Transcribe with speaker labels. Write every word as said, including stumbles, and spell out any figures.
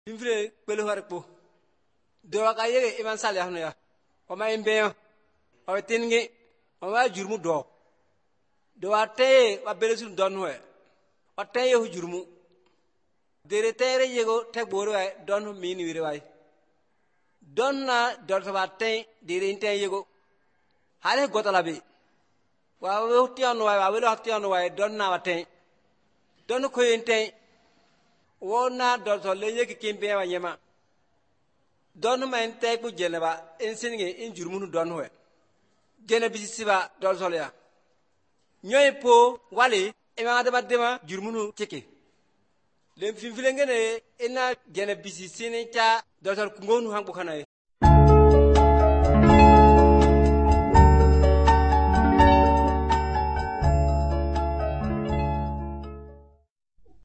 Speaker 1: Infre pelu harpo. Doa kaye iman sali ahnu ya. Oma imbeyo. Oma tingi. Oma jurmu do. Doa te wa belesun donwe. Wa te yehu jurmu. Dere tere yego tek boru wa don mini wire wa. Donna dorta wa te dere inte yego. Hale gotalabi. Wa wuti anu wa welo hati anu wa donna wa te. Donu ko inte. Wona dorto lenye ki kimbe wa nyema. Donu ma inte ku jeneba insinge injurmunu donwe. Jene bisisiba dorto le ya. Nyoy po wali ema dama dema jurmunu tiki. Lem finfilenge ne ina jene bisisini cha dorto kungonu hang bukana